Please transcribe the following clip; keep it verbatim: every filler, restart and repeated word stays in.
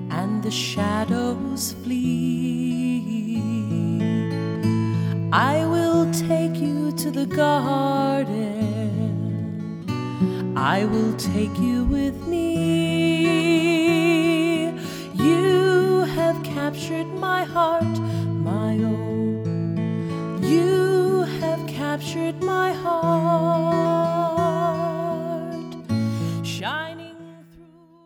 and the shadows flee. I will take you to the garden, I will take you with me. You have captured my heart, my own. You have captured